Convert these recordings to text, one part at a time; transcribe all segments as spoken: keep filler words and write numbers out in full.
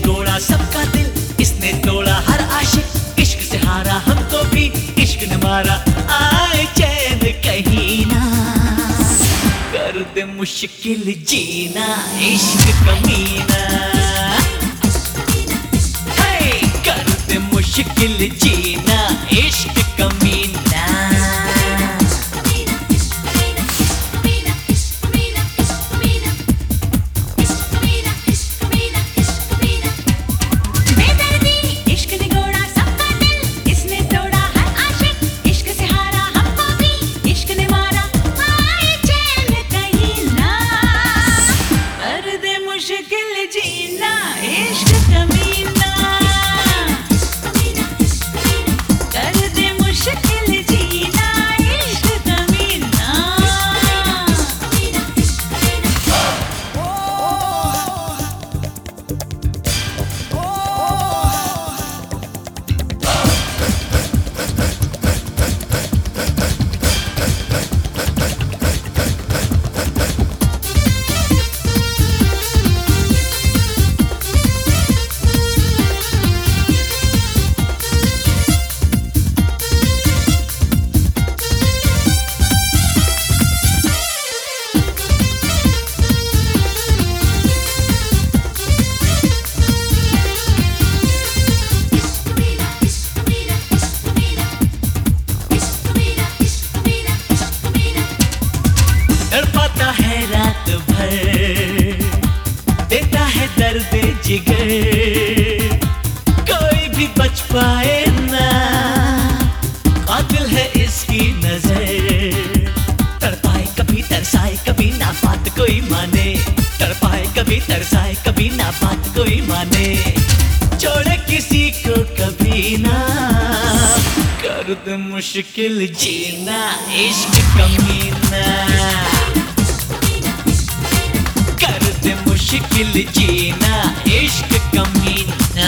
निगोड़ा सबका दिल, इसने तोड़ा हर आशिक, इश्क से हारा हमको भी इश्क ने मारा। आए चैन कहीं ना, कर दे मुश्किल जीना इश्क कमीना। हे कर दे मुश्किल जीना इश्क कमीना। तड़पाता है रात भर, देता है दर्द जिगर, कोई भी बच पाए ना, कातिल है इसकी नजर। तड़पाए कभी तरसाए कभी ना बात कोई माने, तड़पाए कभी तरसाए कभी ना बात कोई माने, छोड़े किसी को कभी ना, कर दे मुश्किल जीना इश्क कमीना। कर दे मुश्किल जीना इश्क कमीना।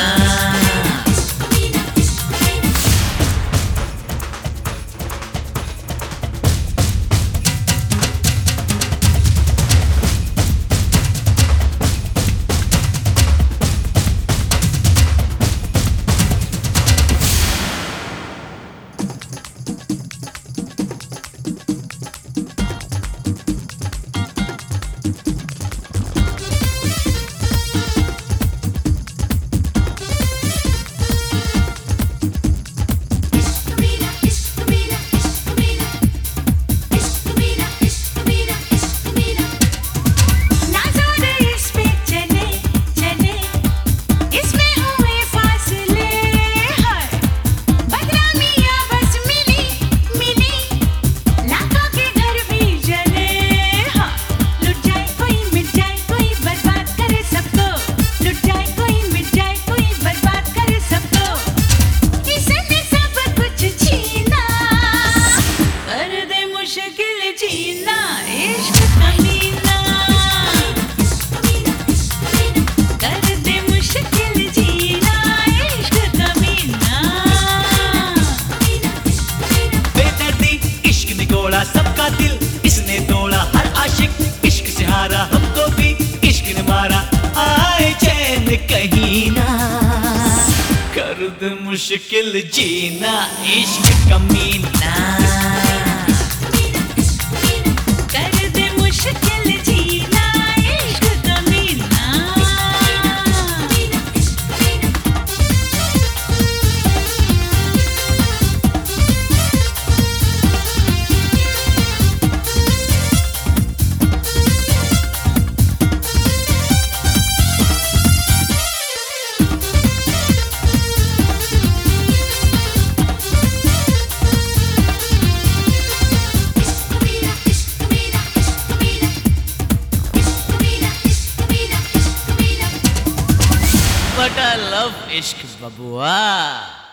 सबका दिल इसने तोड़ा हर आशिक, इश्क से हारा हमको भी इश्क ने मारा। आए चैन कहीं ना, कर दे मुश्किल जीना इश्क कमीना। कर दे मुश्किल जीना इश्क कमीना। But I love Ishq Babua.